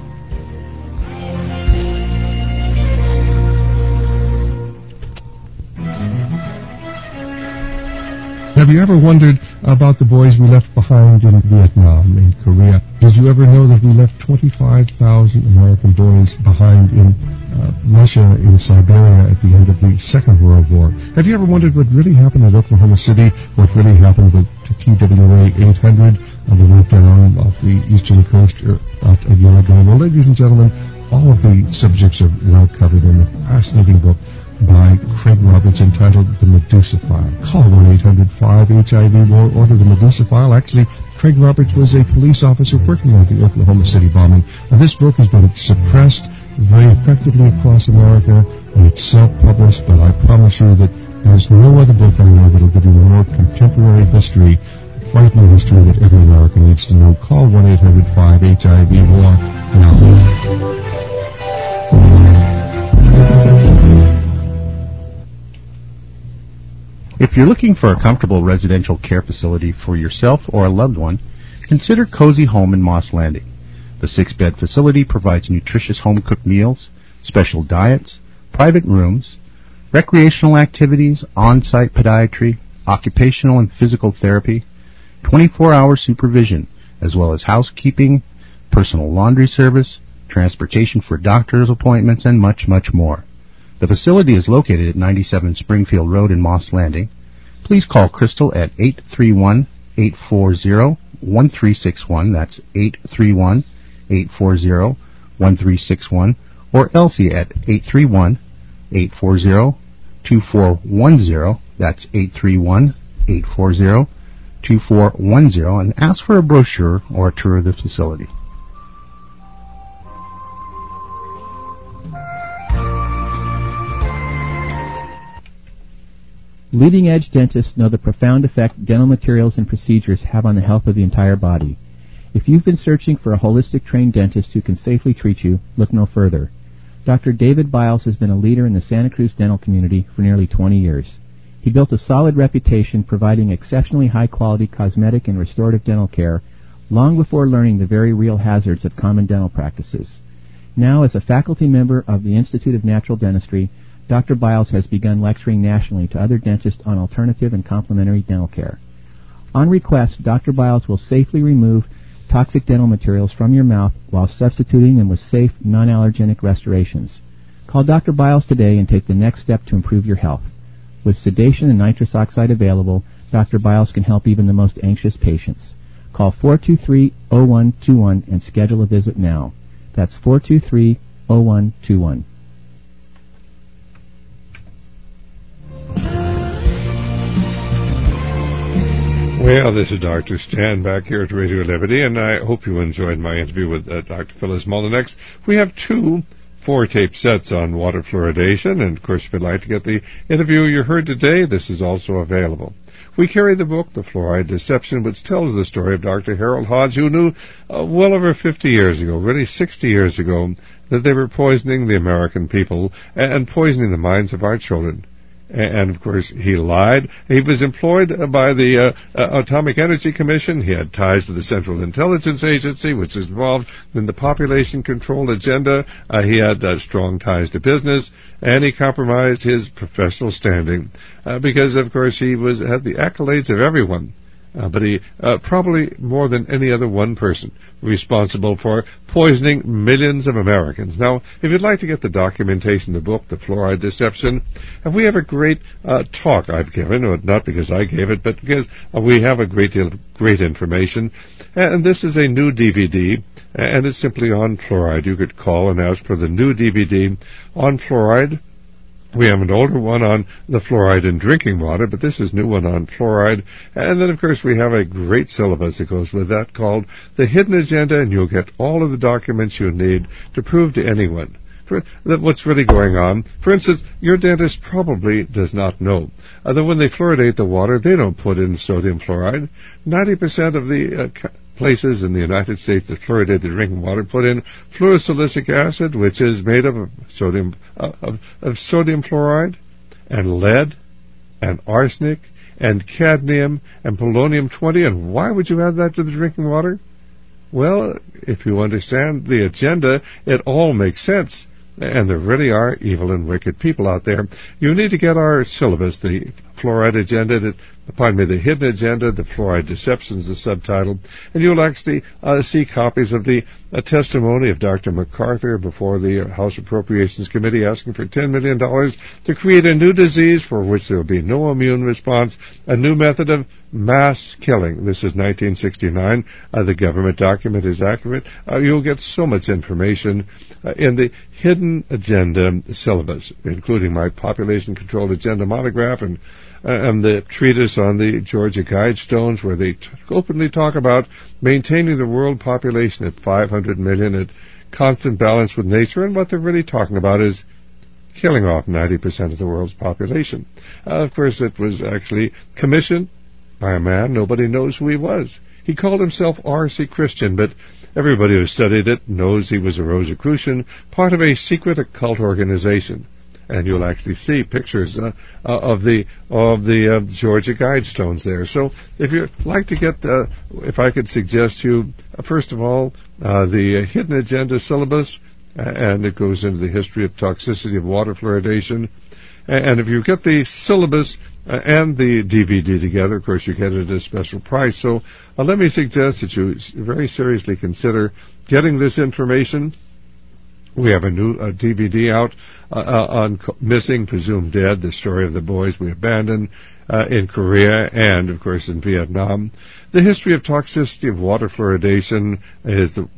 [SPEAKER 1] Have you ever wondered about the boys we left behind in Vietnam, in Korea? Did you ever know that we left 25,000 American boys behind in Russia, in Siberia at the end of the Second World War? Have you ever wondered what really happened at Oklahoma City, what really happened with TWA 800, that went down off the eastern coast a year ago? Well, ladies and gentlemen, all of the subjects are well covered in a fascinating book by Craig Roberts entitled The Medusa File. Call 1-800-5-HIV or order The Medusa File. Actually, Craig Roberts was a police officer working on the Oklahoma City bombing. Now, this book has been suppressed very effectively across America, and it's self-published, but I promise you that there's no other book I know that will give you more contemporary history, frightening history that every American needs to know. Call 1-800-5-HIV-WAR now.
[SPEAKER 5] If you're looking for a comfortable residential care facility for yourself or a loved one, consider Cozy Home in Moss Landing. The 6-bed facility provides nutritious home-cooked meals, special diets, private rooms, recreational activities, on-site podiatry, occupational and physical therapy, 24-hour supervision, as well as housekeeping, personal laundry service, transportation for doctor's appointments, and much, much more. The facility is located at 97 Springfield Road in Moss Landing. Please call Crystal at 831-840-1361. That's 831-840-1361. Or Elsie at 831-840-2410. That's 831-840-2410. And ask for a brochure or a tour of the facility.
[SPEAKER 3] Leading-edge dentists know the profound effect dental materials and procedures have on the health of the entire body. If you've been searching for a holistic trained dentist who can safely treat you, look no further. Dr. David Biles has been a leader in the Santa Cruz dental community for nearly 20 years. He built a solid reputation providing exceptionally high-quality cosmetic and restorative dental care long before learning the very real hazards of common dental practices. Now, as a faculty member of the Institute of Natural Dentistry, Dr. Biles has begun lecturing nationally to other dentists on alternative and complementary dental care. On request, Dr. Biles will safely remove toxic dental materials from your mouth while substituting them with safe, non-allergenic restorations. Call Dr. Biles today and take the next step to improve your health. With sedation and nitrous oxide available, Dr. Biles can help even the most anxious patients. Call 423-0121 and schedule a visit now. That's 423-0121.
[SPEAKER 1] Well, this is Dr. Stan back here at Radio Liberty, and I hope you enjoyed my interview with Dr. Phyllis Mullinex. We have 2 4-tape sets on water fluoridation, and of course, if you'd like to get the interview you heard today, this is also available. We carry the book, The Fluoride Deception, which tells the story of Dr. Harold Hodge, who knew well over 50 years ago, really 60 years ago, that they were poisoning the American people and poisoning the minds of our children. And, of course, he lied. He was employed by the Atomic Energy Commission. He had ties to the Central Intelligence Agency, which is involved in the population control agenda. He had strong ties to business, and he compromised his professional standing because, of course, he had the accolades of everyone. but he probably more than any other one person responsible for poisoning millions of Americans. Now, if you'd like to get the documentation, the book, The Fluoride Deception, and we have a great talk I've given, not because I gave it, but because we have a great deal of great information. And this is a new DVD, and it's simply on fluoride. You could call and ask for the new DVD on fluoride. We have an older one on the fluoride in drinking water, but this is a new one on fluoride. And then, of course, we have a great syllabus that goes with that called The Hidden Agenda, and you'll get all of the documents you need to prove to anyone what's really going on. For instance, your dentist probably does not know that when they fluoridate the water, they don't put in sodium fluoride. 90% of the places in the United States that fluoridate the drinking water put in fluorosilicic acid, which is made up of sodium fluoride and lead and arsenic and cadmium and polonium-20. And why would you add that to the drinking water? Well, if you understand the agenda, it all makes sense. And there really are evil and wicked people out there. You need to get our syllabus, the Fluoride Agenda, the Hidden Agenda, the Fluoride Deception is the subtitle, and you'll actually see copies of the testimony of Dr. MacArthur before the House Appropriations Committee asking for $10 million to create a new disease for which there will be no immune response, a new method of mass killing. This is 1969. The government document is accurate. You'll get so much information in the Hidden Agenda syllabus, including my Population Control Agenda monograph and the treatise on the Georgia Guidestones, where they openly talk about maintaining the world population at 500 million at constant balance with nature, and what they're really talking about is killing off 90% of the world's population. Of course, it was actually commissioned by a man. Nobody knows who he was. He called himself R.C. Christian, but everybody who studied it knows he was a Rosicrucian, part of a secret occult organization. And you'll actually see pictures of the Georgia Guidestones there. So if you'd like to get, if I could suggest to you, first of all, the Hidden Agenda syllabus, and it goes into the history of toxicity of water fluoridation. And if you get the syllabus and the DVD together, of course, you get it at a special price. So let me suggest that you very seriously consider getting this information. We have a new DVD out on Missing, Presumed Dead, the story of the boys we abandoned in Korea and, of course, in Vietnam. The history of toxicity of water fluoridation is the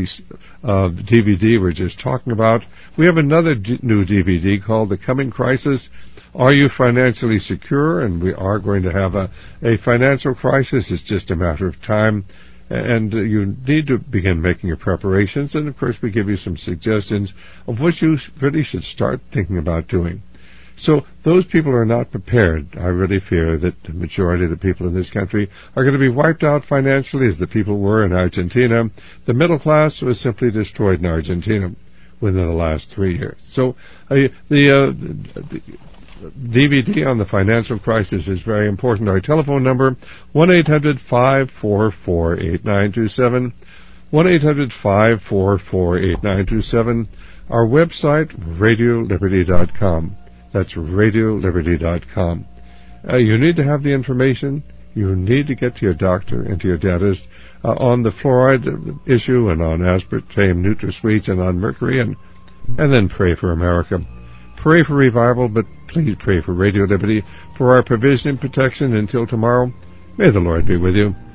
[SPEAKER 1] DVD we're just talking about. We have another new DVD called The Coming Crisis. Are you financially secure? And we are going to have a financial crisis. It's just a matter of time. And you need to begin making your preparations. And, of course, we give you some suggestions of what you really should start thinking about doing. So those people are not prepared. I really fear that the majority of the people in this country are going to be wiped out financially as the people were in Argentina. The middle class was simply destroyed in Argentina within the last 3 years. So the DVD on the financial crisis is very important. Our telephone number, 1-800-544-8927, 1-800-544-8927. Our website, RadioLiberty.com. That's RadioLiberty.com. You need to have the information. You need to get to your doctor and to your dentist on the fluoride issue and on aspartame NutraSweets and on mercury, and then pray for America. Pray for revival, but please pray for Radio Liberty, for our provision and protection until tomorrow. May the Lord be with you.